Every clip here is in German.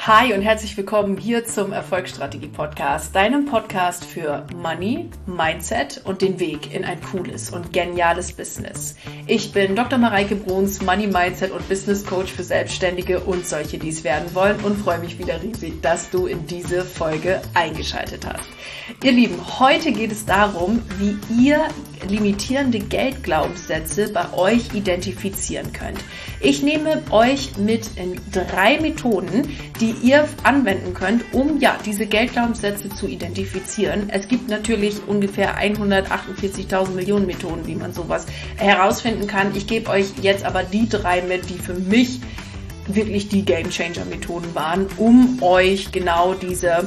Hi und herzlich willkommen hier zum Erfolgsstrategie-Podcast, deinem Podcast für Money, Mindset und den Weg in ein cooles und geniales Business. Ich bin Dr. Mareike Bruns, Money, Mindset und Business Coach für Selbstständige und solche, die es werden wollen, und freue mich wieder riesig, dass du in diese Folge eingeschaltet hast. Ihr Lieben, heute geht es darum, wie ihr limitierende Geldglaubenssätze bei euch identifizieren könnt. Ich nehme euch mit in 3 Methoden, die ihr anwenden könnt, um diese Geldglaubenssätze zu identifizieren. Es gibt natürlich ungefähr 148.000 Millionen Methoden, wie man sowas herausfinden kann. Ich gebe euch jetzt aber die 3 mit, die für mich wirklich die Game-Changer-Methoden waren, um euch genau diese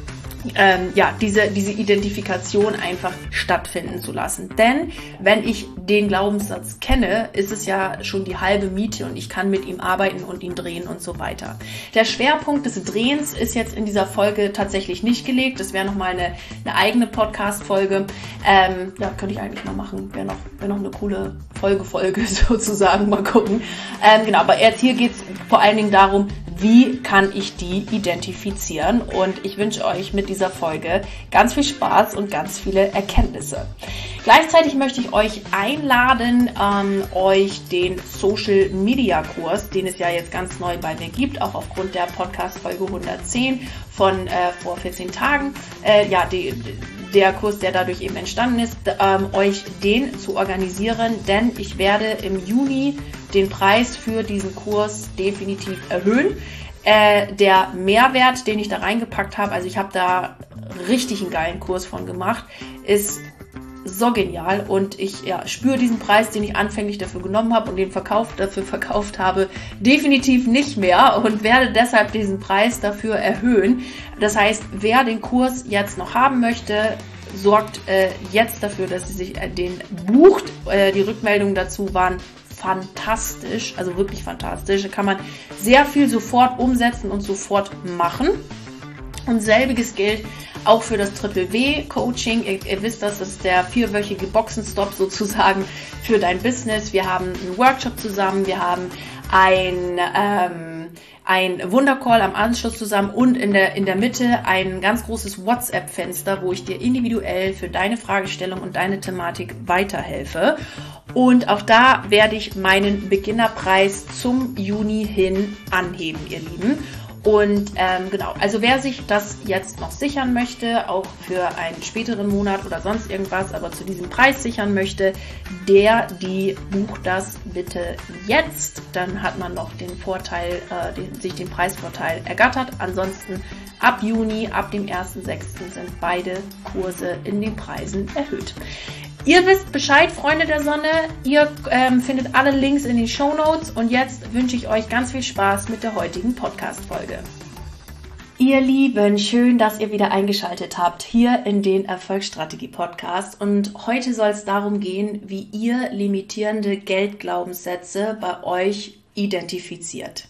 Identifikation einfach stattfinden zu lassen. Denn wenn ich den Glaubenssatz kenne, ist es ja schon die halbe Miete und ich kann mit ihm arbeiten und ihn drehen und so weiter. Der Schwerpunkt des Drehens ist jetzt in dieser Folge tatsächlich nicht gelegt. Das wäre nochmal eine eigene Podcast-Folge. Könnte ich eigentlich mal machen. Wäre noch eine coole Folge sozusagen. Mal gucken. Aber jetzt hier geht es vor allen Dingen darum, wie kann ich die identifizieren? Und ich wünsche euch mit dieser Folge ganz viel Spaß und ganz viele Erkenntnisse. Gleichzeitig möchte ich euch einladen, euch den Social Media Kurs, den es ja jetzt ganz neu bei mir gibt, auch aufgrund der Podcast Folge 110 von vor 14 Tagen, der Kurs, der dadurch eben entstanden ist, euch den zu organisieren, denn ich werde im Juni den Preis für diesen Kurs definitiv erhöhen. Der Mehrwert, den ich da reingepackt habe, also ich habe da richtig einen geilen Kurs von gemacht, ist so genial und ich spüre diesen Preis, den ich anfänglich dafür genommen habe und den dafür verkauft habe, definitiv nicht mehr und werde deshalb diesen Preis dafür erhöhen. Das heißt, wer den Kurs jetzt noch haben möchte, sorgt jetzt dafür, dass sie sich den bucht. Die Rückmeldungen dazu waren fantastisch, also wirklich fantastisch. Da kann man sehr viel sofort umsetzen und sofort machen. Und selbiges gilt auch für das Triple-W-Coaching. Ihr wisst, das ist der 4-wöchige Boxenstopp sozusagen für dein Business. Wir haben einen Workshop zusammen, wir haben ein Wundercall am Anschluss zusammen und in der Mitte ein ganz großes WhatsApp-Fenster, wo ich dir individuell für deine Fragestellung und deine Thematik weiterhelfe. Und auch da werde ich meinen Beginnerpreis zum Juni hin anheben, ihr Lieben. Und also wer sich das jetzt noch sichern möchte, auch für einen späteren Monat oder sonst irgendwas, aber zu diesem Preis sichern möchte, die bucht das bitte jetzt. Dann hat man noch den Vorteil, sich den Preisvorteil ergattert. Ansonsten ab Juni, ab dem 1.6. sind beide Kurse in den Preisen erhöht. Ihr wisst Bescheid, Freunde der Sonne. Ihr findet alle Links in den Shownotes und jetzt wünsche ich euch ganz viel Spaß mit der heutigen Podcast-Folge. Ihr Lieben, schön, dass ihr wieder eingeschaltet habt hier in den Erfolgsstrategie-Podcast. Und heute soll es darum gehen, wie ihr limitierende Geldglaubenssätze bei euch identifiziert.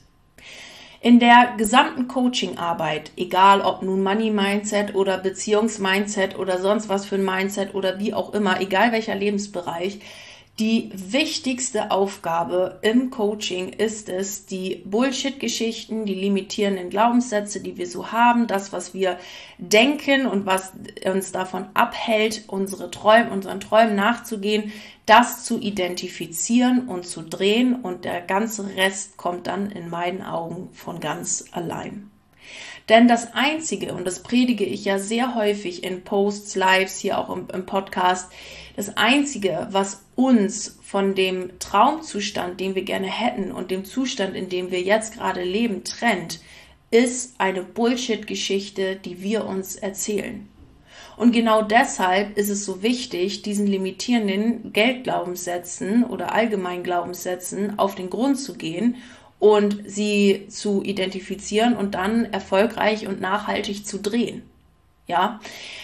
In der gesamten Coaching-Arbeit, egal ob nun Money-Mindset oder Beziehungs-Mindset oder sonst was für ein Mindset oder wie auch immer, egal welcher Lebensbereich, die wichtigste Aufgabe im Coaching ist es, die Bullshit-Geschichten, die limitierenden Glaubenssätze, die wir so haben, das, was wir denken und was uns davon abhält, unseren Träumen nachzugehen, das zu identifizieren und zu drehen, und der ganze Rest kommt dann in meinen Augen von ganz allein. Denn das Einzige, und das predige ich ja sehr häufig in Posts, Lives, hier auch im Podcast, das Einzige, was uns von dem Traumzustand, den wir gerne hätten, und dem Zustand, in dem wir jetzt gerade leben, trennt, ist eine Bullshit-Geschichte, die wir uns erzählen. Und genau deshalb ist es so wichtig, diesen limitierenden Geldglaubenssätzen oder allgemeinen Glaubenssätzen auf den Grund zu gehen und sie zu identifizieren und dann erfolgreich und nachhaltig zu drehen. Ja,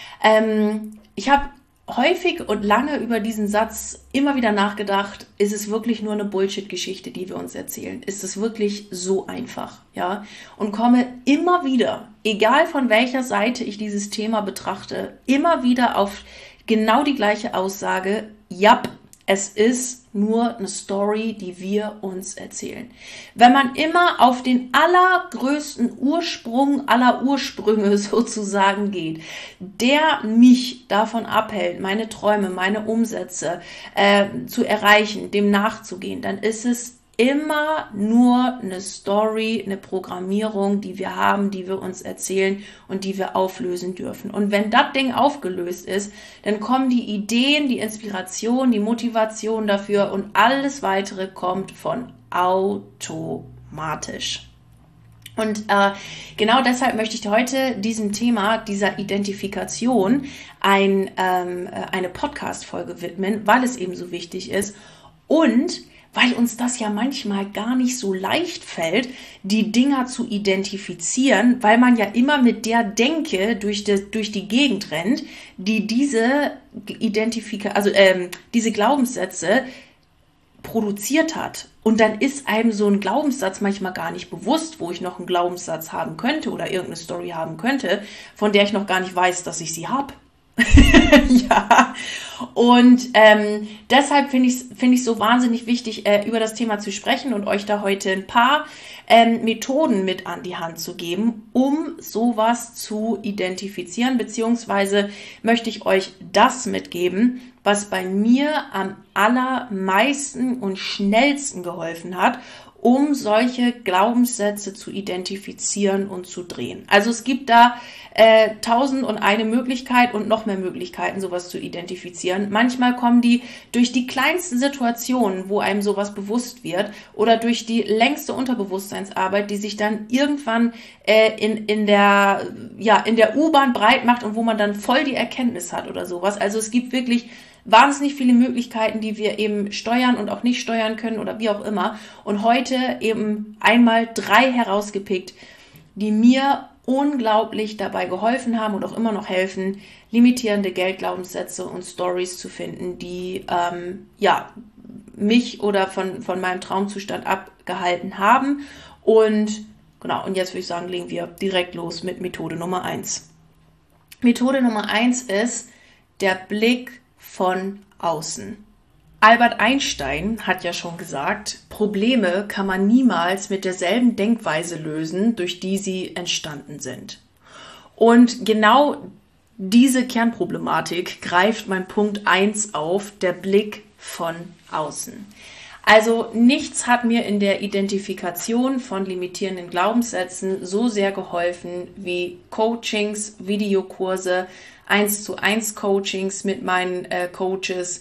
ich habe häufig und lange über diesen Satz immer wieder nachgedacht, ist es wirklich nur eine Bullshit-Geschichte, die wir uns erzählen? Ist es wirklich so einfach? Ja, und komme immer wieder, egal von welcher Seite ich dieses Thema betrachte, immer wieder auf genau die gleiche Aussage: Ja, Es ist nur eine Story, die wir uns erzählen. Wenn man immer auf den allergrößten Ursprung aller Ursprünge sozusagen geht, der mich davon abhält, meine Träume, meine Umsätze zu erreichen, dem nachzugehen, dann ist es immer nur eine Story, eine Programmierung, die wir haben, die wir uns erzählen und die wir auflösen dürfen. Und wenn das Ding aufgelöst ist, dann kommen die Ideen, die Inspiration, die Motivation dafür und alles weitere kommt von automatisch. Und genau deshalb möchte ich heute diesem Thema, dieser Identifikation, eine Podcast-Folge widmen, weil es eben so wichtig ist und weil uns das ja manchmal gar nicht so leicht fällt, die Dinger zu identifizieren, weil man ja immer mit der Denke durch die Gegend rennt, die diese diese Glaubenssätze produziert hat. Und dann ist einem so ein Glaubenssatz manchmal gar nicht bewusst, wo ich noch einen Glaubenssatz haben könnte oder irgendeine Story haben könnte, von der ich noch gar nicht weiß, dass ich sie habe. Ja, und deshalb finde ich so wahnsinnig wichtig, über das Thema zu sprechen und euch da heute ein paar Methoden mit an die Hand zu geben, um sowas zu identifizieren, beziehungsweise möchte ich euch das mitgeben, was bei mir am allermeisten und schnellsten geholfen hat, um solche Glaubenssätze zu identifizieren und zu drehen. Also es gibt da 1001 Möglichkeit und noch mehr Möglichkeiten, sowas zu identifizieren. Manchmal kommen die durch die kleinsten Situationen, wo einem sowas bewusst wird, oder durch die längste Unterbewusstseinsarbeit, die sich dann irgendwann in der U-Bahn breit macht und wo man dann voll die Erkenntnis hat oder sowas. Also es gibt wirklich wahnsinnig viele Möglichkeiten, die wir eben steuern und auch nicht steuern können oder wie auch immer. Und heute eben einmal 3 herausgepickt, die mir unglaublich dabei geholfen haben und auch immer noch helfen, limitierende Geldglaubenssätze und Stories zu finden, die mich oder von meinem Traumzustand abgehalten haben. Und genau, und jetzt würde ich sagen, legen wir direkt los mit Methode Nummer 1. Methode Nummer 1 ist der Blick von außen. Albert Einstein hat ja schon gesagt, Probleme kann man niemals mit derselben Denkweise lösen, durch die sie entstanden sind. Und genau diese Kernproblematik greift mein Punkt 1 auf, der Blick von außen. Also nichts hat mir in der Identifikation von limitierenden Glaubenssätzen so sehr geholfen wie Coachings, Videokurse, 1:1 Coachings mit meinen Coaches,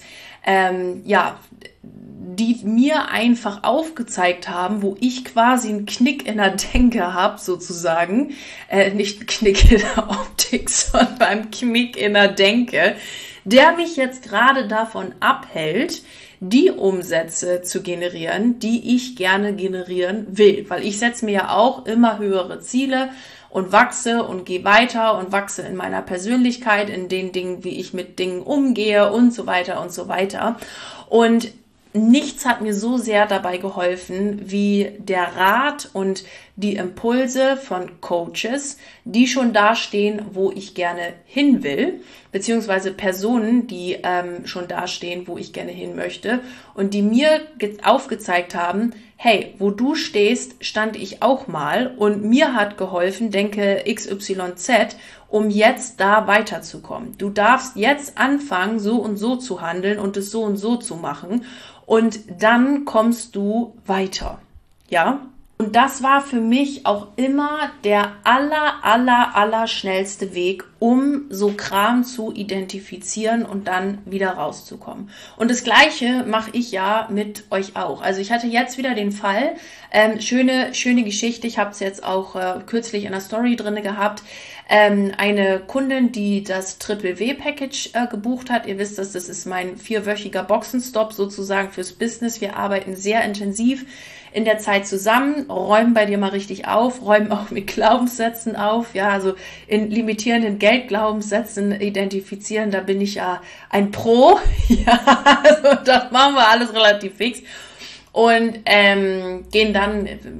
die mir einfach aufgezeigt haben, wo ich quasi einen Knick in der Denke habe, sozusagen, nicht einen Knick in der Optik, sondern einen Knick in der Denke, der mich jetzt gerade davon abhält, die Umsätze zu generieren, die ich gerne generieren will, weil ich setze mir ja auch immer höhere Ziele und wachse und gehe weiter und wachse in meiner Persönlichkeit, in den Dingen, wie ich mit Dingen umgehe und so weiter und so weiter. Und nichts hat mir so sehr dabei geholfen wie der Rat und die Impulse von Coaches, die schon da stehen, wo ich gerne hin will, beziehungsweise Personen, die schon da stehen, wo ich gerne hin möchte und die mir aufgezeigt haben, hey, wo du stehst, stand ich auch mal und mir hat geholfen, denke XYZ, um jetzt da weiterzukommen. Du darfst jetzt anfangen, so und so zu handeln und es so und so zu machen und dann kommst du weiter. Ja? Und das war für mich auch immer der aller schnellste Weg, um so Kram zu identifizieren und dann wieder rauszukommen. Und das Gleiche mache ich ja mit euch auch. Also ich hatte jetzt wieder den Fall, schöne Geschichte, ich habe es jetzt auch kürzlich in der Story drinne gehabt, eine Kundin, die das Triple-W-Package gebucht hat. Ihr wisst, das ist mein 4-wöchiger Boxenstopp sozusagen fürs Business. Wir arbeiten sehr intensiv in der Zeit zusammen, räumen bei dir mal richtig auf, räumen auch mit Glaubenssätzen auf, ja, also in limitierenden Geldglaubenssätzen identifizieren, da bin ich ja ein Pro, ja, also das machen wir alles relativ fix und gehen dann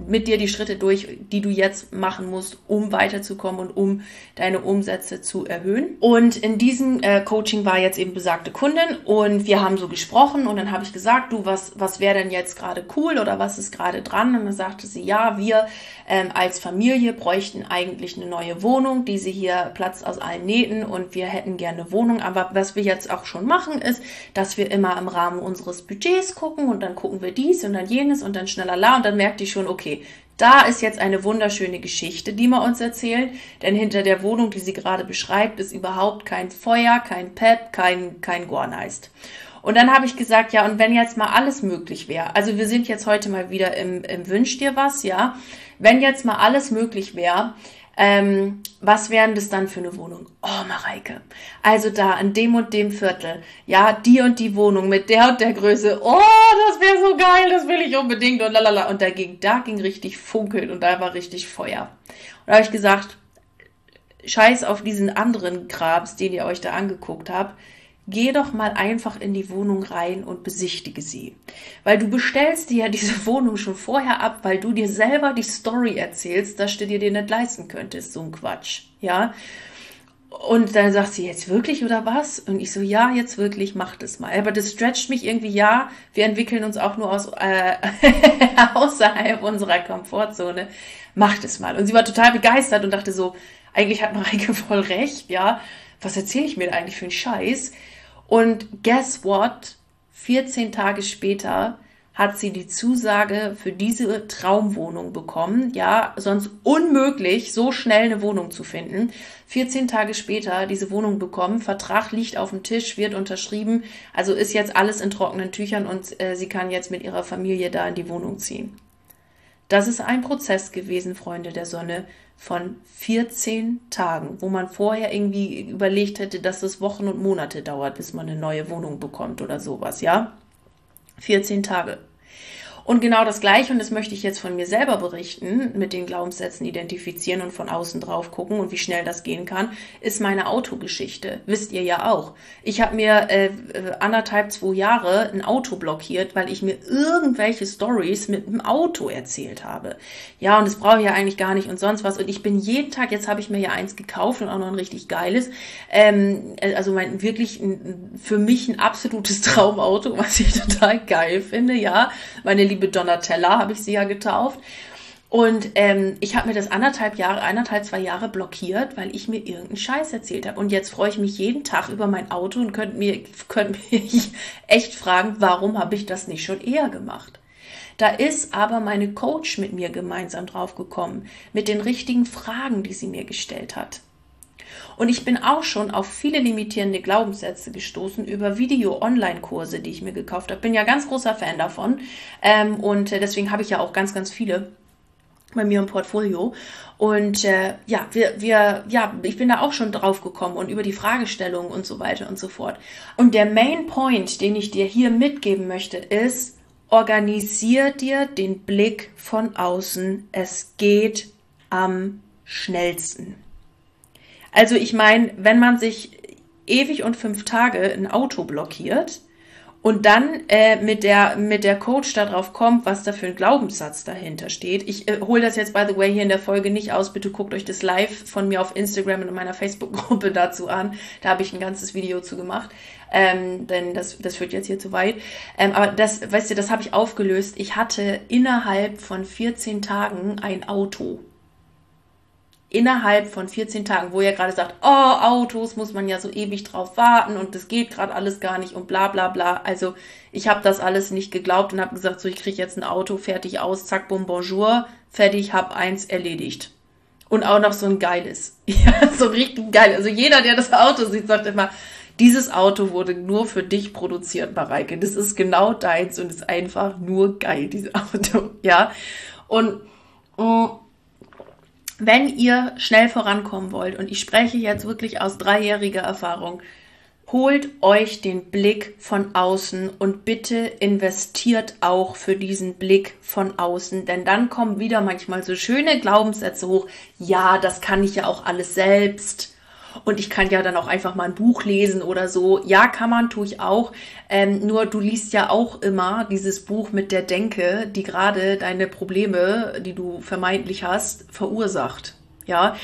mit dir die Schritte durch, die du jetzt machen musst, um weiterzukommen und um deine Umsätze zu erhöhen. Und in diesem Coaching war jetzt eben besagte Kundin und wir haben so gesprochen und dann habe ich gesagt, du, was wäre denn jetzt gerade cool oder was ist gerade dran? Und dann sagte sie, ja, wir als Familie bräuchten eigentlich eine neue Wohnung, diese hier platzt aus allen Nähten und wir hätten gerne eine Wohnung, aber was wir jetzt auch schon machen ist, dass wir immer im Rahmen unseres Budgets gucken und dann gucken wir dies und dann jenes und dann schnellala und dann merkte ich schon, okay, da ist jetzt eine wunderschöne Geschichte, die wir uns erzählen, denn hinter der Wohnung, die sie gerade beschreibt, ist überhaupt kein Feuer, kein Pep, kein Gorneist. Und dann habe ich gesagt, ja, und wenn jetzt mal alles möglich wäre, also wir sind jetzt heute mal wieder im Wünsch dir was, ja, wenn jetzt mal alles möglich wäre, was wären das dann für eine Wohnung? Oh, Mareike, also da in dem und dem Viertel, ja, die und die Wohnung mit der und der Größe, oh, das wäre so geil, das will ich unbedingt und lalala. Und da ging richtig funkeln und da war richtig Feuer. Und da habe ich gesagt, scheiß auf diesen anderen Krams, den ihr euch da angeguckt habt, geh doch mal einfach in die Wohnung rein und besichtige sie. Weil du bestellst dir ja diese Wohnung schon vorher ab, weil du dir selber die Story erzählst, dass du dir nicht leisten könntest. So ein Quatsch, ja. Und dann sagt sie, jetzt wirklich oder was? Und ich so, ja, jetzt wirklich, mach das mal. Aber das stretcht mich irgendwie, ja, wir entwickeln uns auch nur außerhalb unserer Komfortzone. Mach das mal. Und sie war total begeistert und dachte so, eigentlich hat Mareike voll recht, ja. Was erzähle ich mir denn eigentlich für einen Scheiß? Und guess what? 14 Tage später hat sie die Zusage für diese Traumwohnung bekommen. Ja, sonst unmöglich, so schnell eine Wohnung zu finden. 14 Tage später diese Wohnung bekommen. Vertrag liegt auf dem Tisch, wird unterschrieben. Also ist jetzt alles in trockenen Tüchern und sie kann jetzt mit ihrer Familie da in die Wohnung ziehen. Das ist ein Prozess gewesen, Freunde der Sonne, von 14 Tagen, wo man vorher irgendwie überlegt hätte, dass es Wochen und Monate dauert, bis man eine neue Wohnung bekommt oder sowas, ja? 14 Tage. Und genau das Gleiche, und das möchte ich jetzt von mir selber berichten, mit den Glaubenssätzen identifizieren und von außen drauf gucken und wie schnell das gehen kann, ist meine Autogeschichte. Wisst ihr ja auch. Ich habe mir 2 Jahre ein Auto blockiert, weil ich mir irgendwelche Stories mit dem Auto erzählt habe. Ja, und das brauche ich ja eigentlich gar nicht und sonst was. Und ich bin jeden Tag, jetzt habe ich mir ja eins gekauft und auch noch ein richtig geiles, also für mich ein absolutes Traumauto, was ich total geil finde, ja. Meine liebe Donatella habe ich sie ja getauft. Und ich habe mir das 2 Jahre blockiert, weil ich mir irgendeinen Scheiß erzählt habe. Und jetzt freue ich mich jeden Tag über mein Auto und könnt mich echt fragen, warum habe ich das nicht schon eher gemacht? Da ist aber meine Coach mit mir gemeinsam drauf gekommen, mit den richtigen Fragen, die sie mir gestellt hat. Und ich bin auch schon auf viele limitierende Glaubenssätze gestoßen über Video-Online-Kurse, die ich mir gekauft habe. Bin ja ganz großer Fan davon und deswegen habe ich ja auch ganz, ganz viele bei mir im Portfolio. Und ich bin da auch schon drauf gekommen und über die Fragestellungen und so weiter und so fort. Und der Main Point, den ich dir hier mitgeben möchte, ist, organisier dir den Blick von außen. Es geht am schnellsten. Also ich meine, wenn man sich ewig und 5 Tage ein Auto blockiert und dann mit der Coach darauf kommt, was da für ein Glaubenssatz dahinter steht. Ich hole das jetzt, by the way, hier in der Folge nicht aus. Bitte guckt euch das live von mir auf Instagram und in meiner Facebook-Gruppe dazu an. Da habe ich ein ganzes Video zu gemacht, denn das führt jetzt hier zu weit. Aber das, weißt du, das habe ich aufgelöst. Ich hatte innerhalb von 14 Tagen ein Auto. Innerhalb von 14 Tagen, wo ihr gerade sagt, oh, Autos muss man ja so ewig drauf warten und das geht gerade alles gar nicht und bla bla bla. Also ich habe das alles nicht geglaubt und habe gesagt, so ich kriege jetzt ein Auto, fertig aus, zack, bum, bonjour, fertig, hab eins erledigt. Und auch noch so ein geiles. Ja, so richtig geil. Also jeder, der das Auto sieht, sagt immer, dieses Auto wurde nur für dich produziert, Mareike. Das ist genau deins und ist einfach nur geil, dieses Auto. Ja, und wenn ihr schnell vorankommen wollt, und ich spreche jetzt wirklich aus 3-jähriger Erfahrung, holt euch den Blick von außen und bitte investiert auch für diesen Blick von außen, denn dann kommen wieder manchmal so schöne Glaubenssätze hoch, ja, das kann ich ja auch alles selbst Und ich kann ja dann auch einfach mal ein Buch lesen oder so. Ja, kann man, tue ich auch. Nur du liest ja auch immer dieses Buch mit der Denke, die gerade deine Probleme, die du vermeintlich hast, verursacht. Ja,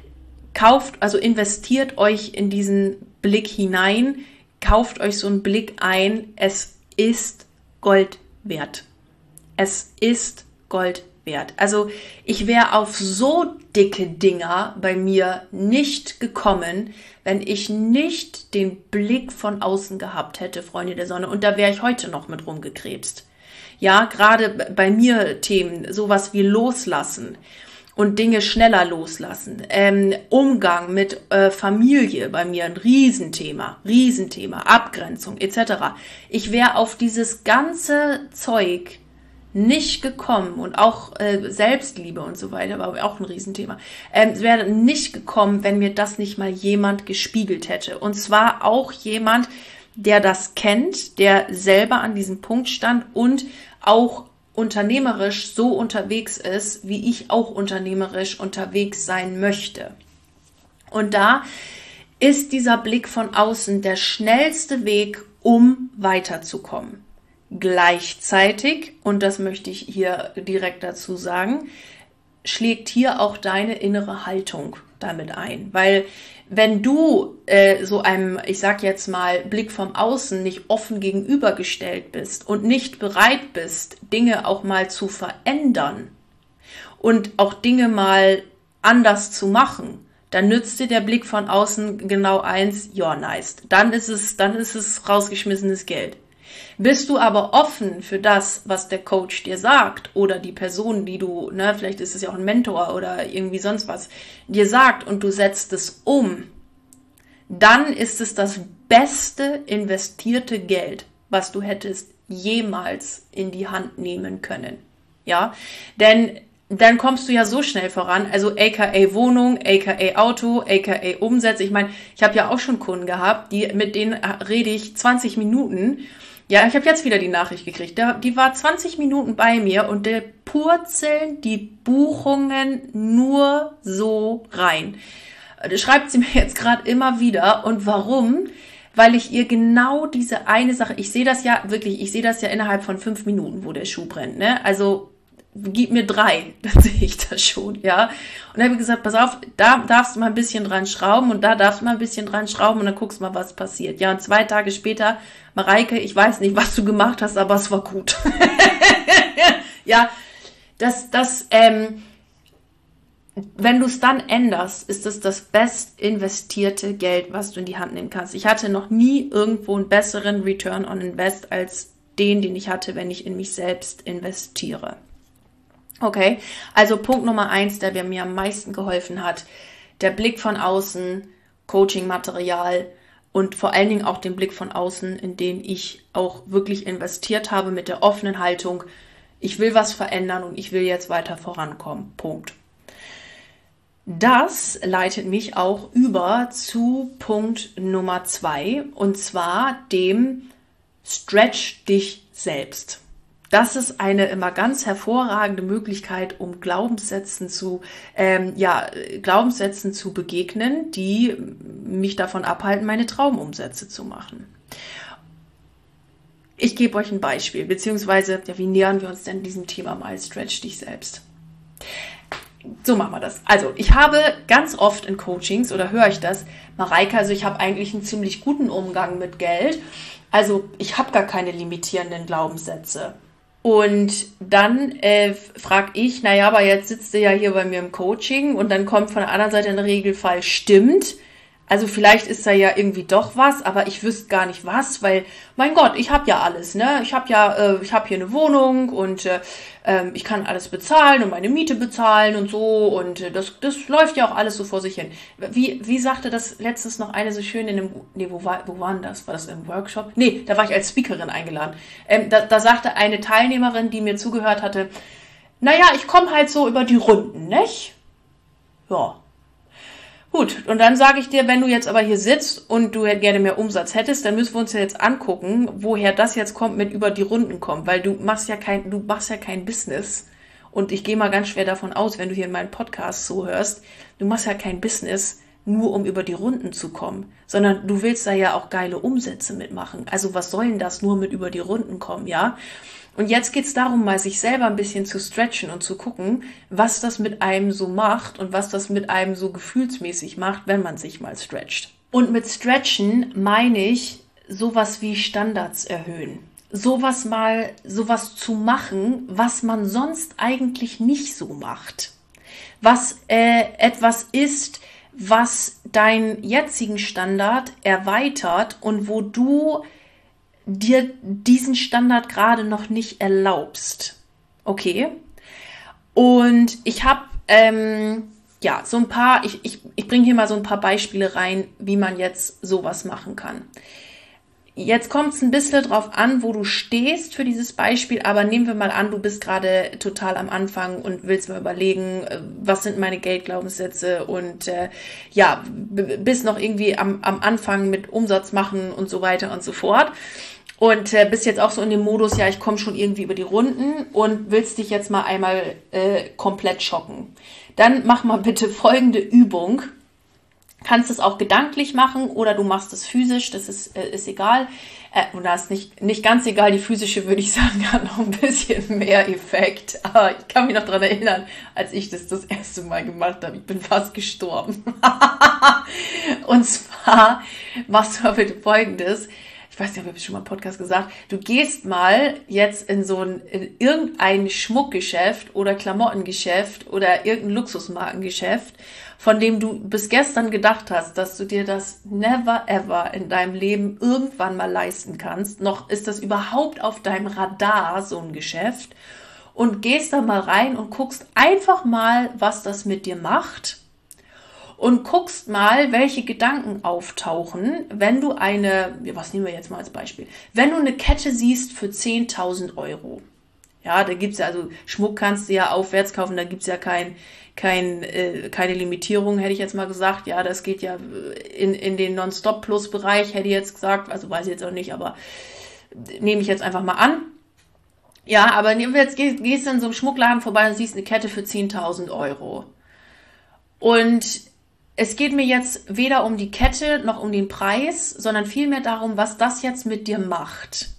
investiert euch in diesen Blick hinein, kauft euch so einen Blick ein. Es ist Gold wert. Es ist Gold wert. Also ich wäre auf so dicke Dinger bei mir nicht gekommen, wenn ich nicht den Blick von außen gehabt hätte, Freunde der Sonne. Und da wäre ich heute noch mit rumgekrebst. Ja, gerade bei mir Themen, sowas wie Loslassen und Dinge schneller loslassen. Umgang mit Familie bei mir ein Riesenthema, Abgrenzung etc. Ich wäre auf dieses ganze Zeug nicht gekommen und auch Selbstliebe und so weiter, war auch ein Riesenthema. Es wäre nicht gekommen, wenn mir das nicht mal jemand gespiegelt hätte. Und zwar auch jemand, der das kennt, der selber an diesem Punkt stand und auch unternehmerisch so unterwegs ist, wie ich auch unternehmerisch unterwegs sein möchte. Und da ist dieser Blick von außen der schnellste Weg, um weiterzukommen. Gleichzeitig, und das möchte ich hier direkt dazu sagen, schlägt hier auch deine innere Haltung damit ein. Weil wenn du so einem, ich sag jetzt mal, Blick vom Außen nicht offen gegenübergestellt bist und nicht bereit bist, Dinge auch mal zu verändern und auch Dinge mal anders zu machen, dann nützt dir der Blick von außen genau eins, ja, nice. Dann ist es rausgeschmissenes Geld. Bist du aber offen für das, was der Coach dir sagt oder die Person, die du, vielleicht ist es ja auch ein Mentor oder irgendwie sonst was, dir sagt und du setzt es um, dann ist es das beste investierte Geld, was du hättest jemals in die Hand nehmen können. Ja, denn dann kommst du ja so schnell voran, also aka Wohnung, aka Auto, aka Umsätze. Ich meine, ich habe ja auch schon Kunden gehabt, mit denen rede ich 20 Minuten. Ja, ich habe jetzt wieder die Nachricht gekriegt. Die war 20 Minuten bei mir und der purzeln die Buchungen nur so rein. Das schreibt sie mir jetzt gerade immer wieder. Und warum? Weil ich ihr genau diese eine Sache, ich sehe das ja innerhalb von 5 Minuten, wo der Schuh brennt. Ne? Also gib mir 3, dann sehe ich das schon, ja. Und dann habe ich gesagt, pass auf, da darfst du mal ein bisschen dran schrauben und da darfst du mal ein bisschen dran schrauben und dann guckst du mal, was passiert. Ja, und 2 Tage später, Mareike, ich weiß nicht, was du gemacht hast, aber es war gut. Ja, wenn du es dann änderst, ist es das best investierte Geld, was du in die Hand nehmen kannst. Ich hatte noch nie irgendwo einen besseren Return on Invest als den ich hatte, wenn ich in mich selbst investiere. Okay, also Punkt Nummer 1, der mir am meisten geholfen hat, der Blick von außen, Coaching-Material und vor allen Dingen auch den Blick von außen, in den ich auch wirklich investiert habe mit der offenen Haltung, ich will was verändern und ich will jetzt weiter vorankommen. Punkt. Das leitet mich auch über zu Punkt Nummer 2 und zwar dem Stretch dich selbst. Das ist eine immer ganz hervorragende Möglichkeit, um Glaubenssätzen zu begegnen, die mich davon abhalten, meine Traumumsätze zu machen. Ich gebe euch ein Beispiel, beziehungsweise, wie nähern wir uns denn diesem Thema mal, Stretch dich selbst. So machen wir das. Also, ich habe ganz oft in Coachings, oder höre ich das, Mareike, also ich habe eigentlich einen ziemlich guten Umgang mit Geld. Also, ich habe gar keine limitierenden Glaubenssätze. Und dann frage ich, aber jetzt sitzt du ja hier bei mir im Coaching und dann kommt von der anderen Seite ein Regelfall, stimmt. Also vielleicht ist da ja irgendwie doch was, aber ich wüsste gar nicht was, weil, mein Gott, ich habe ja alles, ne? Ich habe hier eine Wohnung und ich kann alles bezahlen und meine Miete bezahlen und so und das läuft ja auch alles so vor sich hin. Wie sagte das letztens noch eine so schön wo war denn das? War das im Workshop? Nee, da war ich als Speakerin eingeladen. Da sagte eine Teilnehmerin, die mir zugehört hatte, ich komme halt so über die Runden, nicht? Ja. Gut, und dann sage ich dir, wenn du jetzt aber hier sitzt und du gerne mehr Umsatz hättest, dann müssen wir uns ja jetzt angucken, woher das jetzt kommt mit über die Runden kommt, weil du machst ja kein Business und ich gehe mal ganz schwer davon aus, wenn du hier in meinen Podcast so hörst, du machst ja kein Business nur um über die Runden zu kommen, sondern du willst da ja auch geile Umsätze mitmachen. Also was soll denn das nur mit über die Runden kommen, ja? Und jetzt geht's darum, mal sich selber ein bisschen zu stretchen und zu gucken, was das mit einem so macht und was das mit einem so gefühlsmäßig macht, wenn man sich mal stretcht. Und mit Stretchen meine ich sowas wie Standards erhöhen. Sowas zu machen, was man sonst eigentlich nicht so macht. Was etwas ist, was deinen jetzigen Standard erweitert und wo du dir diesen Standard gerade noch nicht erlaubst. Okay? Und ich habe so ein paar, ich bringe hier mal so ein paar Beispiele rein, wie man jetzt sowas machen kann. Jetzt kommt es ein bisschen drauf an, wo du stehst für dieses Beispiel, aber nehmen wir mal an, du bist gerade total am Anfang und willst mal überlegen, was sind meine Geldglaubenssätze und bist noch irgendwie am Anfang mit Umsatz machen und so weiter und so fort. Und bist jetzt auch so in dem Modus, ja, ich komme schon irgendwie über die Runden und willst dich jetzt mal einmal komplett schocken. Dann mach mal bitte folgende Übung. Kannst es auch gedanklich machen oder du machst es physisch, das ist egal. Oder ist nicht ganz egal, die physische, würde ich sagen, hat noch ein bisschen mehr Effekt. Aber ich kann mich noch daran erinnern, als ich das erste Mal gemacht habe. Ich bin fast gestorben. Und zwar machst du mal bitte Folgendes. Ich weiß nicht, habe ich schon mal im Podcast gesagt, du gehst mal jetzt in irgendein Schmuckgeschäft oder Klamottengeschäft oder irgendein Luxusmarkengeschäft, von dem du bis gestern gedacht hast, dass du dir das never ever in deinem Leben irgendwann mal leisten kannst. Noch ist das überhaupt auf deinem Radar, so ein Geschäft. Und gehst da mal rein und guckst einfach mal, was das mit dir macht. Und guckst mal, welche Gedanken auftauchen, wenn du was nehmen wir jetzt mal als Beispiel, wenn du eine Kette siehst für 10.000 Euro. Ja, da gibt's ja, also Schmuck kannst du ja aufwärts kaufen, da gibt's ja keine Limitierung, hätte ich jetzt mal gesagt. Ja, das geht ja in den Non-Stop-Plus-Bereich, hätte ich jetzt gesagt, also weiß ich jetzt auch nicht, aber nehme ich jetzt einfach mal an. Ja, aber jetzt gehst du in so einem Schmuckladen vorbei und siehst eine Kette für 10.000 Euro. Und es geht mir jetzt weder um die Kette noch um den Preis, sondern vielmehr darum, was das jetzt mit dir macht,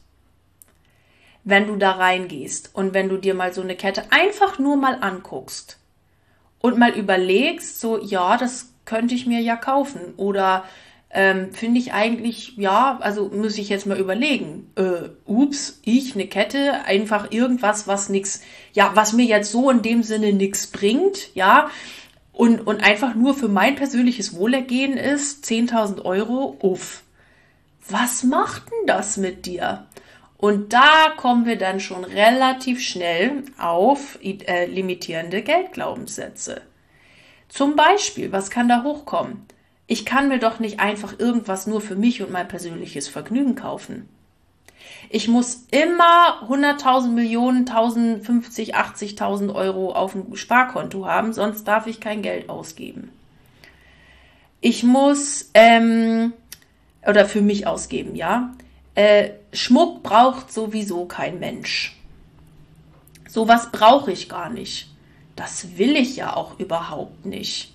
wenn du da reingehst und wenn du dir mal so eine Kette einfach nur mal anguckst und mal überlegst, so, ja, das könnte ich mir ja kaufen oder finde ich eigentlich, ja, also muss ich jetzt mal überlegen, eine Kette, einfach irgendwas, was mir jetzt so in dem Sinne nichts bringt, ja, und einfach nur für mein persönliches Wohlergehen ist, 10.000 Euro, uff. Was macht denn das mit dir? Und da kommen wir dann schon relativ schnell auf limitierende Geldglaubenssätze. Zum Beispiel, was kann da hochkommen? Ich kann mir doch nicht einfach irgendwas nur für mich und mein persönliches Vergnügen kaufen. Ich muss immer 100.000 Millionen, 1.050, 80.000 Euro auf dem Sparkonto haben, sonst darf ich kein Geld ausgeben. Ich muss, oder für mich ausgeben, ja. Schmuck braucht sowieso kein Mensch. Sowas brauche ich gar nicht. Das will ich ja auch überhaupt nicht.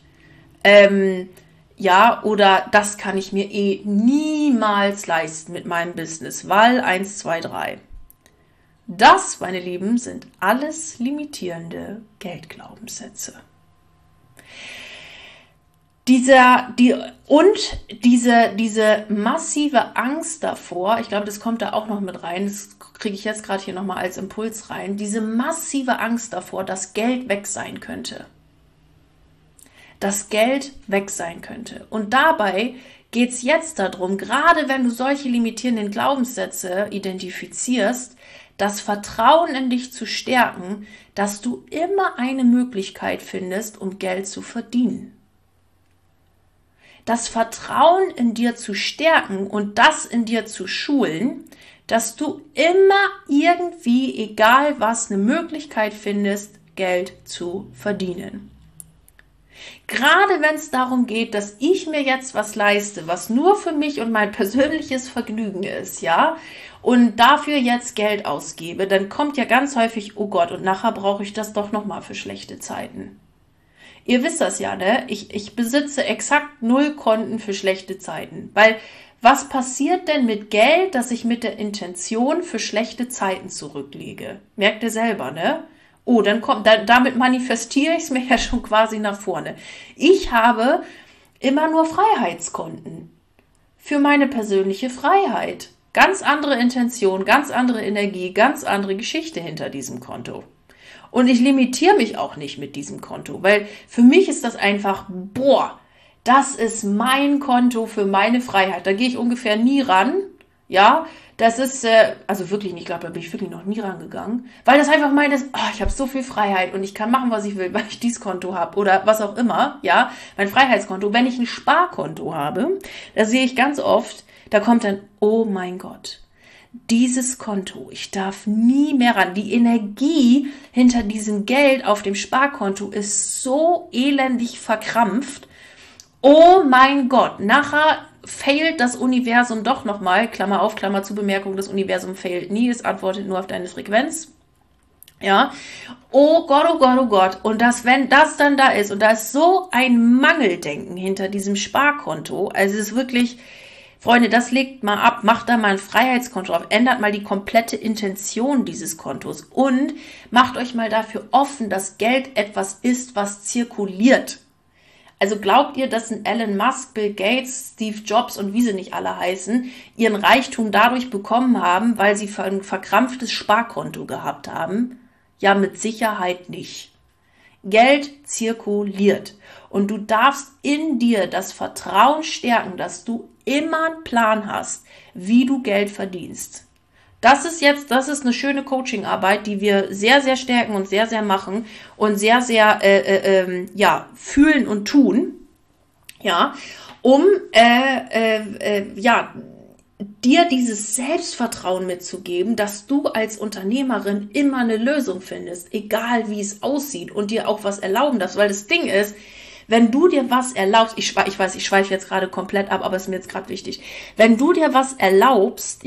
Ja, oder das kann ich mir niemals leisten mit meinem Business, weil 1, 2, 3. Das, meine Lieben, sind alles limitierende Geldglaubenssätze. Diese massive Angst davor, ich glaube, das kommt da auch noch mit rein, das kriege ich jetzt gerade hier nochmal als Impuls rein, diese massive Angst davor, dass Geld weg sein könnte. Das Geld weg sein könnte. Und dabei geht es jetzt darum, gerade wenn du solche limitierenden Glaubenssätze identifizierst, das Vertrauen in dich zu stärken, dass du immer eine Möglichkeit findest, um Geld zu verdienen. Das Vertrauen in dir zu stärken und das in dir zu schulen, dass du immer irgendwie, egal was, eine Möglichkeit findest, Geld zu verdienen. Gerade wenn es darum geht, dass ich mir jetzt was leiste, was nur für mich und mein persönliches Vergnügen ist, ja, und dafür jetzt Geld ausgebe, dann kommt ja ganz häufig, oh Gott, und nachher brauche ich das doch nochmal für schlechte Zeiten. Ihr wisst das ja, ne? Ich besitze exakt 0 Konten für schlechte Zeiten. Weil, was passiert denn mit Geld, das ich mit der Intention für schlechte Zeiten zurücklege? Merkt ihr selber, ne? Oh, damit manifestiere ich es mir ja schon quasi nach vorne. Ich habe immer nur Freiheitskonten für meine persönliche Freiheit. Ganz andere Intention, ganz andere Energie, ganz andere Geschichte hinter diesem Konto. Und ich limitiere mich auch nicht mit diesem Konto, weil für mich ist das einfach, das ist mein Konto für meine Freiheit. Da gehe ich ungefähr nie ran, ja. Das ist, also wirklich nicht, ich glaube, da bin ich wirklich noch nie rangegangen, weil das einfach meint, ich habe so viel Freiheit und ich kann machen, was ich will, weil ich dieses Konto habe oder was auch immer, ja, mein Freiheitskonto. Wenn ich ein Sparkonto habe, da sehe ich ganz oft, da kommt dann, oh mein Gott, dieses Konto, ich darf nie mehr ran. Die Energie hinter diesem Geld auf dem Sparkonto ist so elendig verkrampft. Oh mein Gott, nachher failt das Universum doch nochmal, Klammer auf, Klammer zu, Bemerkung, das Universum failt nie, es antwortet nur auf deine Frequenz. Ja, oh Gott, oh Gott, oh Gott. Und wenn das dann da ist und da ist so ein Mangeldenken hinter diesem Sparkonto, also es ist wirklich... Freunde, das legt mal ab, macht da mal ein Freiheitskonto auf, ändert mal die komplette Intention dieses Kontos und macht euch mal dafür offen, dass Geld etwas ist, was zirkuliert. Also glaubt ihr, dass ein Elon Musk, Bill Gates, Steve Jobs und wie sie nicht alle heißen, ihren Reichtum dadurch bekommen haben, weil sie ein verkrampftes Sparkonto gehabt haben? Ja, mit Sicherheit nicht. Geld zirkuliert und du darfst in dir das Vertrauen stärken, dass du immer einen Plan hast, wie du Geld verdienst. Das ist eine schöne Coachingarbeit, die wir sehr, sehr stärken und sehr, sehr machen und sehr, sehr, fühlen und tun, ja, um, dir dieses Selbstvertrauen mitzugeben, dass du als Unternehmerin immer eine Lösung findest, egal wie es aussieht und dir auch was erlauben darfst, weil das Ding ist, wenn du dir was erlaubst, ich weiß, ich schweife jetzt gerade komplett ab, aber es ist mir jetzt gerade wichtig. Wenn du dir was erlaubst,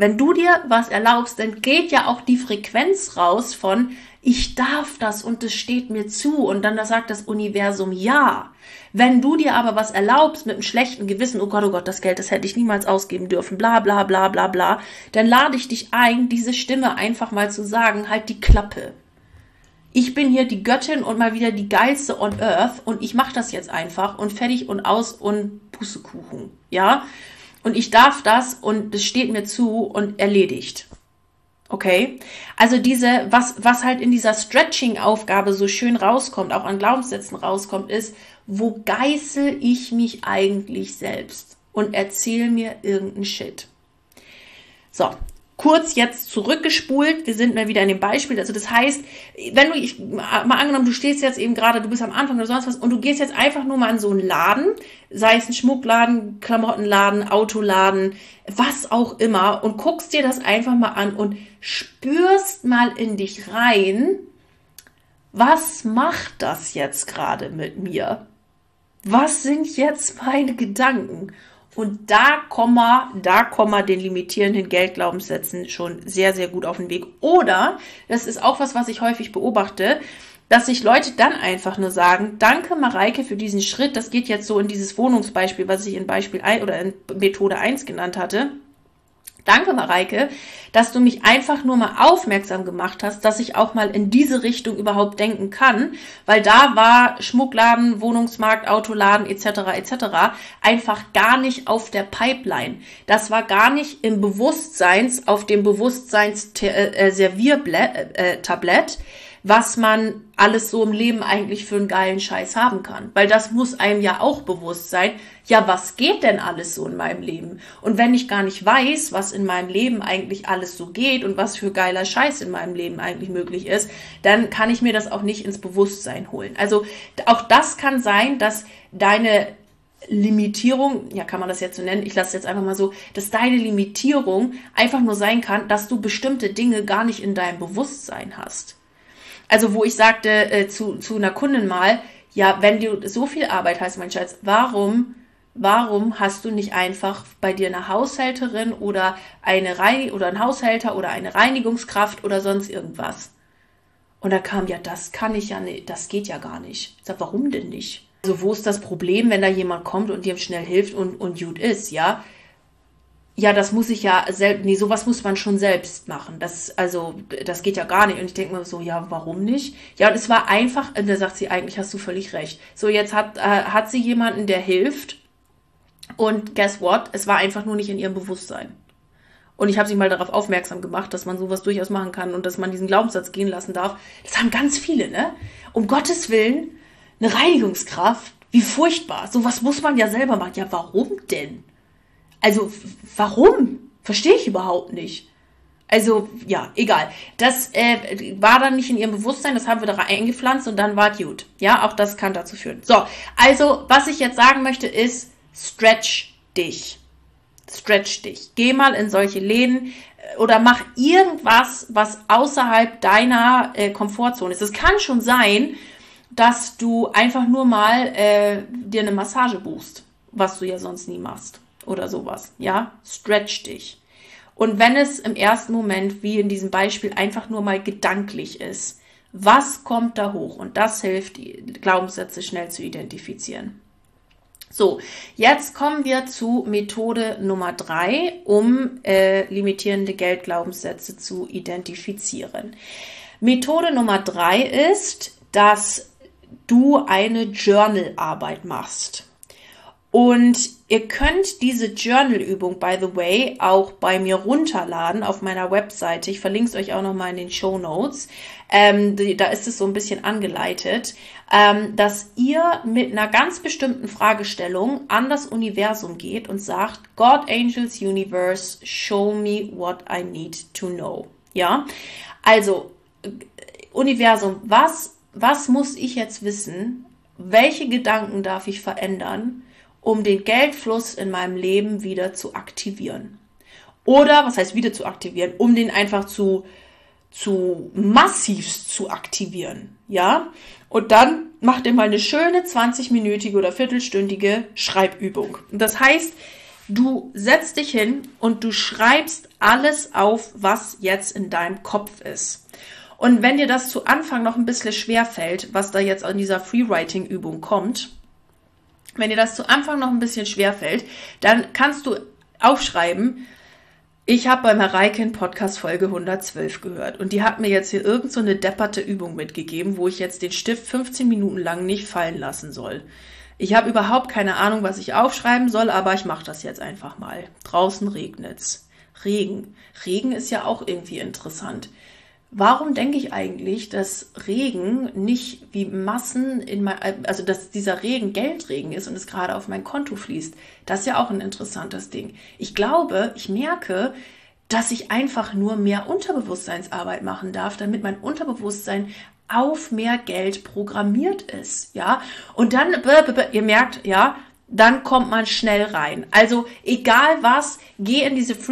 dann geht ja auch die Frequenz raus von, ich darf das und es steht mir zu und dann sagt das Universum ja. Wenn du dir aber was erlaubst mit einem schlechten Gewissen, oh Gott, das Geld, das hätte ich niemals ausgeben dürfen, bla bla bla bla bla, dann lade ich dich ein, diese Stimme einfach mal zu sagen, halt die Klappe. Ich bin hier die Göttin und mal wieder die geilste on Earth und ich mache das jetzt einfach und fertig und aus und Pussekuchen, ja? Und ich darf das und es steht mir zu und erledigt. Okay? Also was halt in dieser Stretching-Aufgabe so schön rauskommt, auch an Glaubenssätzen rauskommt, ist, wo geißel ich mich eigentlich selbst und erzähl mir irgendeinen Shit. So. Kurz jetzt zurückgespult, wir sind mal wieder in dem Beispiel, also das heißt, mal angenommen, du stehst jetzt eben gerade, du bist am Anfang oder sonst was und du gehst jetzt einfach nur mal in so einen Laden, sei es ein Schmuckladen, Klamottenladen, Autoladen, was auch immer und guckst dir das einfach mal an und spürst mal in dich rein, was macht das jetzt gerade mit mir? Was sind jetzt meine Gedanken? Und da kommen wir den limitierenden Geldglaubenssätzen schon sehr, sehr gut auf den Weg. Oder, das ist auch was ich häufig beobachte, dass sich Leute dann einfach nur sagen, danke Mareike für diesen Schritt, das geht jetzt so in dieses Wohnungsbeispiel, was ich in Beispiel 1 oder in Methode 1 genannt hatte. Danke Mareike, dass du mich einfach nur mal aufmerksam gemacht hast, dass ich auch mal in diese Richtung überhaupt denken kann, weil da war Schmuckladen, Wohnungsmarkt, Autoladen etc. einfach gar nicht auf der Pipeline. Das war gar nicht auf dem Bewusstseins-Serviertablett, was man alles so im Leben eigentlich für einen geilen Scheiß haben kann. Weil das muss einem ja auch bewusst sein, ja, was geht denn alles so in meinem Leben? Und wenn ich gar nicht weiß, was in meinem Leben eigentlich alles so geht und was für geiler Scheiß in meinem Leben eigentlich möglich ist, dann kann ich mir das auch nicht ins Bewusstsein holen. Also auch das kann sein, dass deine Limitierung, ja, kann man das jetzt so nennen, ich lasse es jetzt einfach mal so, dass deine Limitierung einfach nur sein kann, dass du bestimmte Dinge gar nicht in deinem Bewusstsein hast. Also wo ich sagte zu einer Kundin mal, ja, wenn du so viel Arbeit hast, mein Schatz, warum hast du nicht einfach bei dir eine Haushälterin oder ein Haushälter oder eine Reinigungskraft oder sonst irgendwas? Und da kam, ja, das kann ich ja nicht, das geht ja gar nicht. Ich sag, warum denn nicht? Also wo ist das Problem, wenn da jemand kommt und dir schnell hilft und gut ist, ja? Ja, das muss ich ja selbst, nee, sowas muss man schon selbst machen. Das geht ja gar nicht. Und ich denke mir so, ja, warum nicht? Ja, und es war einfach, und da sagt sie, eigentlich hast du völlig recht. So, jetzt hat sie jemanden, der hilft. Und guess what? Es war einfach nur nicht in ihrem Bewusstsein. Und ich habe sie mal darauf aufmerksam gemacht, dass man sowas durchaus machen kann und dass man diesen Glaubenssatz gehen lassen darf. Das haben ganz viele, ne? Um Gottes Willen, eine Reinigungskraft, wie furchtbar. Sowas muss man ja selber machen. Ja, warum denn? Also, warum? Verstehe ich überhaupt nicht. Also, ja, egal. Das war dann nicht in ihrem Bewusstsein, das haben wir da eingepflanzt und dann war es gut. Ja, auch das kann dazu führen. So, also, was ich jetzt sagen möchte ist, stretch dich. Stretch dich. Geh mal in solche Läden oder mach irgendwas, was außerhalb deiner Komfortzone ist. Es kann schon sein, dass du einfach nur mal dir eine Massage buchst, was du ja sonst nie machst oder sowas. Ja, stretch dich. Und wenn es im ersten Moment, wie in diesem Beispiel, einfach nur mal gedanklich ist, was kommt da hoch? Und das hilft, die Glaubenssätze schnell zu identifizieren. So, jetzt kommen wir zu Methode Nummer 3, um limitierende Geldglaubenssätze zu identifizieren. Methode Nummer 3 ist, dass du eine Journal-Arbeit machst. Und ihr könnt diese Journal-Übung, by the way, auch bei mir runterladen auf meiner Webseite. Ich verlinke es euch auch nochmal in den Shownotes. Da ist es so ein bisschen angeleitet, dass ihr mit einer ganz bestimmten Fragestellung an das Universum geht und sagt, God, Angels, Universe, show me what I need to know. Ja, also Universum, was muss ich jetzt wissen? Welche Gedanken darf ich verändern, um den Geldfluss in meinem Leben wieder zu aktivieren? Oder, was heißt wieder zu aktivieren? Um den einfach zu massivst zu aktivieren, ja? Und dann macht ihr mal eine schöne 20-minütige oder viertelstündige Schreibübung. Das heißt, du setzt dich hin und du schreibst alles auf, was jetzt in deinem Kopf ist. Und wenn dir das zu Anfang noch ein bisschen schwer fällt, was da jetzt an dieser Freewriting-Übung kommt, wenn dir das zu Anfang noch ein bisschen schwer fällt, dann kannst du aufschreiben, ich habe bei Mareike in Podcast Folge 112 gehört und die hat mir jetzt hier irgend so eine depperte Übung mitgegeben, wo ich jetzt den Stift 15 Minuten lang nicht fallen lassen soll. Ich habe überhaupt keine Ahnung, was ich aufschreiben soll, aber ich mache das jetzt einfach mal. Draußen regnet's. Regen. Regen ist ja auch irgendwie interessant. Warum denke ich eigentlich, dass Regen nicht wie Massen also dass dieser Regen Geldregen ist und es gerade auf mein Konto fließt? Das ist ja auch ein interessantes Ding. Ich glaube, ich merke, dass ich einfach nur mehr Unterbewusstseinsarbeit machen darf, damit mein Unterbewusstsein auf mehr Geld programmiert ist, ja? Und dann, ihr merkt, ja, dann kommt man schnell rein. Also egal was, geh in diese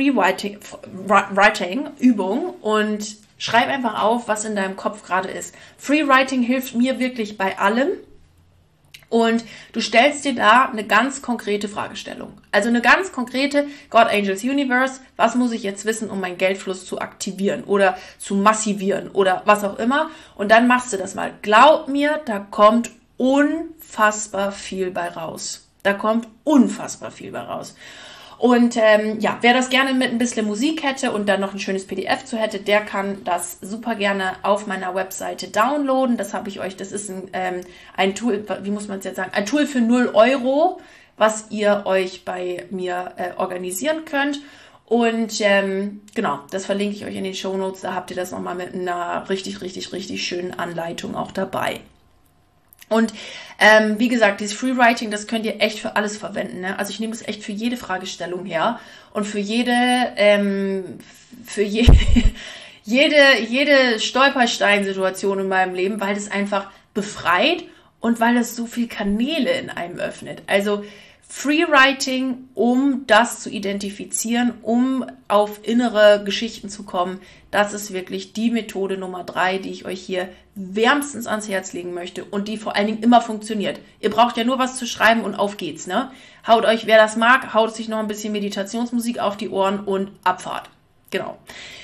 Freewriting-Übung und schreib einfach auf, was in deinem Kopf gerade ist. Freewriting hilft mir wirklich bei allem. Und du stellst dir da eine ganz konkrete Fragestellung. Also eine ganz konkrete, God, Angels, Universe, was muss ich jetzt wissen, um meinen Geldfluss zu aktivieren oder zu massivieren oder was auch immer. Und dann machst du das mal. Glaub mir, da kommt unfassbar viel bei raus. Da kommt unfassbar viel bei raus. Und wer das gerne mit ein bisschen Musik hätte und dann noch ein schönes PDF zu hätte, der kann das super gerne auf meiner Webseite downloaden. Das habe ich euch, das ist ein Tool, wie muss man es jetzt sagen, ein Tool für 0 €, was ihr euch bei mir organisieren könnt. Und genau, das verlinke ich euch in den Shownotes, da habt ihr das nochmal mit einer richtig, richtig, richtig schönen Anleitung auch dabei. Und wie gesagt, dieses Freewriting, das könnt ihr echt für alles verwenden. Ne? Also ich nehme es echt für jede Fragestellung her und für jede Stolpersteinsituation in meinem Leben, weil das einfach befreit und weil es so viele Kanäle in einem öffnet. Also Freewriting, um das zu identifizieren, um auf innere Geschichten zu kommen, das ist wirklich die Methode Nummer 3, die ich euch hier wärmstens ans Herz legen möchte und die vor allen Dingen immer funktioniert. Ihr braucht ja nur was zu schreiben und auf geht's, ne? Haut euch, wer das mag, haut sich noch ein bisschen Meditationsmusik auf die Ohren und Abfahrt. Genau.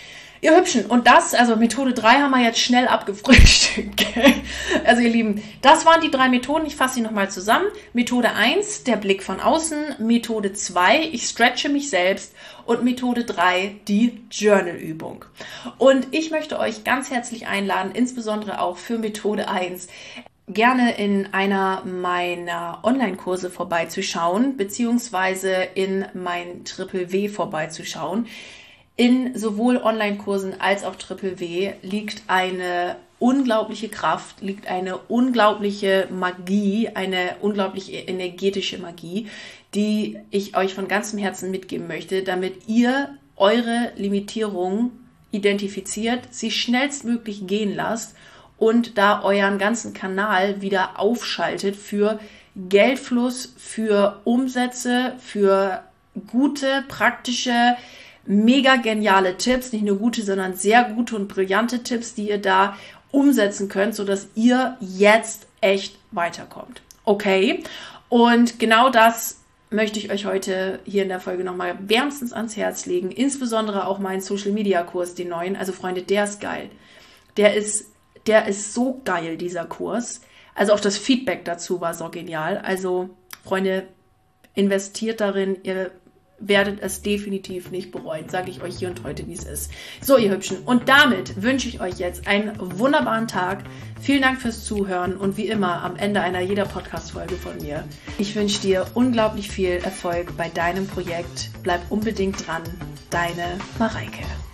Ihr Hübschen, und also Methode 3 haben wir jetzt schnell abgefrühstückt. Also ihr Lieben, das waren die 3 Methoden. Ich fasse sie nochmal zusammen. Methode 1, der Blick von außen. Methode 2, ich stretche mich selbst. Und Methode 3, die Journal-Übung. Und ich möchte euch ganz herzlich einladen, insbesondere auch für Methode 1, gerne in einer meiner Online-Kurse vorbeizuschauen, beziehungsweise in mein Triple W vorbeizuschauen. In sowohl Online-Kursen als auch Triple W liegt eine unglaubliche Kraft, liegt eine unglaubliche Magie, eine unglaubliche energetische Magie, die ich euch von ganzem Herzen mitgeben möchte, damit ihr eure Limitierung identifiziert, sie schnellstmöglich gehen lasst und da euren ganzen Kanal wieder aufschaltet für Geldfluss, für Umsätze, für gute, praktische, mega geniale Tipps, nicht nur gute, sondern sehr gute und brillante Tipps, die ihr da umsetzen könnt, sodass ihr jetzt echt weiterkommt. Okay? Und genau das möchte ich euch heute hier in der Folge nochmal wärmstens ans Herz legen. Insbesondere auch meinen Social-Media-Kurs, den neuen. Also Freunde, der ist geil. Der ist so geil, dieser Kurs. Also auch das Feedback dazu war so genial. Also Freunde, investiert darin, ihr werdet es definitiv nicht bereuen, sage ich euch hier und heute, wie es ist. So, ihr Hübschen, und damit wünsche ich euch jetzt einen wunderbaren Tag. Vielen Dank fürs Zuhören und wie immer am Ende jeder Podcast-Folge von mir. Ich wünsche dir unglaublich viel Erfolg bei deinem Projekt. Bleib unbedingt dran. Deine Mareike.